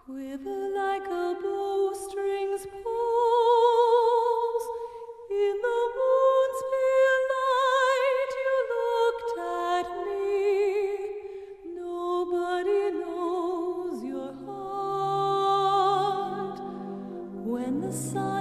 quiver like a bowstring's pulse. In the moon's pale light you looked at me. Nobody knows your heart. When the sun